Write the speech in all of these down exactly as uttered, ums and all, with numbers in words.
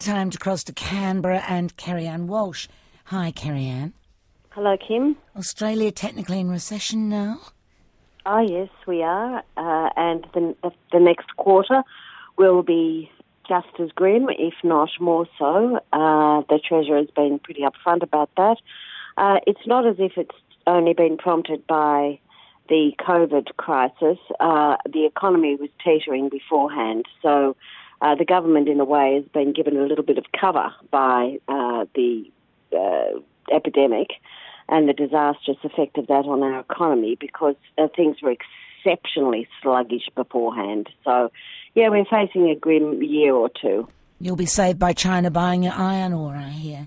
Time to cross to Canberra and Kerry-Anne Walsh. Hi, Kerry-Anne. Hello, Kim. Australia technically in recession now? Oh, yes, we are. Uh, and the, the, the next quarter will be just as grim, if not more so. Uh, the Treasurer has been pretty upfront about that. Uh, it's not as if it's only been prompted by the COVID crisis. Uh, the economy was teetering beforehand, so uh, the government, in a way, has been given a little bit of cover by uh, the uh, epidemic and the disastrous effect of that on our economy, because uh, things were exceptionally sluggish beforehand. So, yeah, we're facing a grim year or two. You'll be saved by China buying your iron ore, I hear.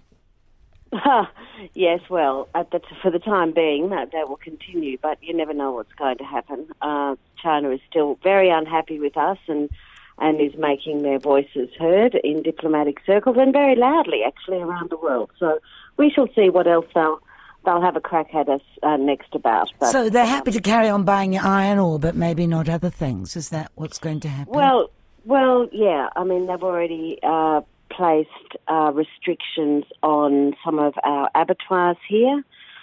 Yes, well, at the, for the time being, that, that will continue, but you never know what's going to happen. Uh, China is still very unhappy with us and, and is making their voices heard in diplomatic circles, and very loudly, actually, around the world. So we shall see what else they'll, they'll have a crack at us uh, next about. But, so they're happy to carry on buying your iron ore, but maybe not other things. Is that what's going to happen? Well, well, yeah. I mean, they've already Uh, placed uh, restrictions on some of our abattoirs here,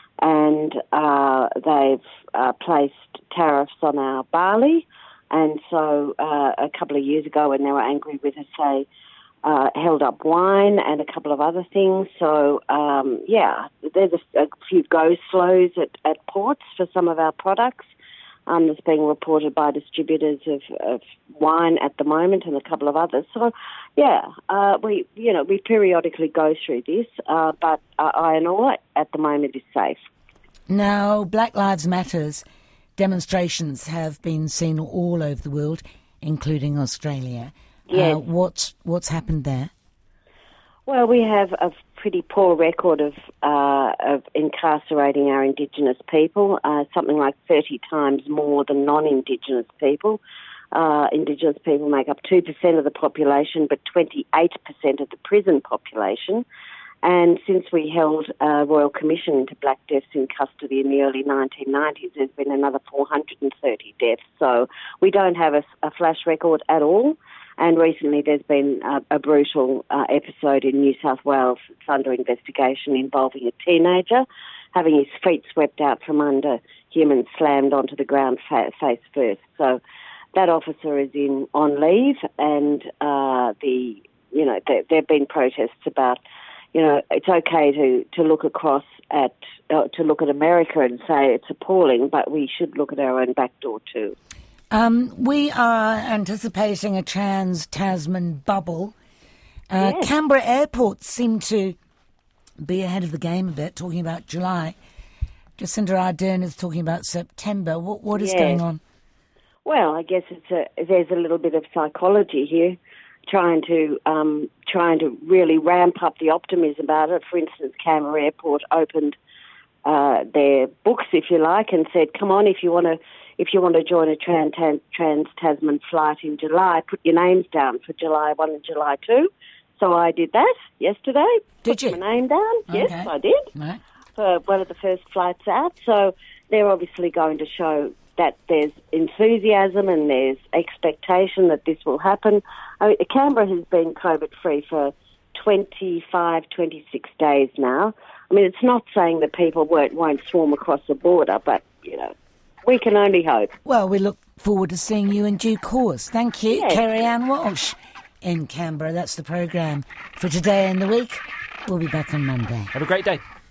and uh, they've uh, placed tariffs on our barley. And so uh, a couple of years ago, when they were angry with us, they uh, held up wine and a couple of other things. So, um, yeah, there's a, a few go-slows at, at ports for some of our products. Um, that's being reported by distributors of, of wine at the moment, and a couple of others. So, yeah, uh, we you know we periodically go through this, uh, but uh, iron ore at the moment is safe. Now, Black Lives Matters demonstrations have been seen all over the world, including Australia. Yes. Uh, what's what's happened there? Well, we have a pretty poor record of uh, of incarcerating our Indigenous people, uh, something like thirty times more than non-Indigenous people. Uh, Indigenous people make up two percent of the population, but twenty-eight percent of the prison population. And since we held a Royal Commission into Black deaths in custody in the early nineteen nineties, there's been another four hundred thirty deaths. So we don't have a, a flash record at all. And recently there's been a, a brutal uh, episode in New South Wales that's under investigation involving a teenager having his feet swept out from under him and slammed onto the ground fa- face first. So that officer is in on leave, and uh, the you know there have been protests about, you know, it's okay to, to look across at uh, to look at America and say it's appalling, but we should look at our own back door too. Um, we are anticipating a trans-Tasman bubble. Uh, Yes. Canberra Airport seemed to be ahead of the game a bit, talking about July. Jacinda Ardern is talking about September. What, what is Yes. going on? Well, I guess it's a, there's a little bit of psychology here, trying to um, trying to really ramp up the optimism about it. For instance, Canberra Airport opened uh, their books, if you like, and said, "Come on, if you want to." If you want to join a trans Tasman flight in July, put your names down for July first and July second. So I did that yesterday. Did put you? my name down. Okay. Yes, I did. Right. For one of the first flights out. So they're obviously going to show that there's enthusiasm and there's expectation that this will happen. I mean, Canberra has been COVID-free for twenty-five, twenty-six days now. I mean, it's not saying that people won't, won't swarm across the border, but, you know, we can only hope. Well, we look forward to seeing you in due course. Thank you, Yes. Kerry-Anne Walsh in Canberra. That's the programme for Today in the Week. We'll be back on Monday. Have a great day.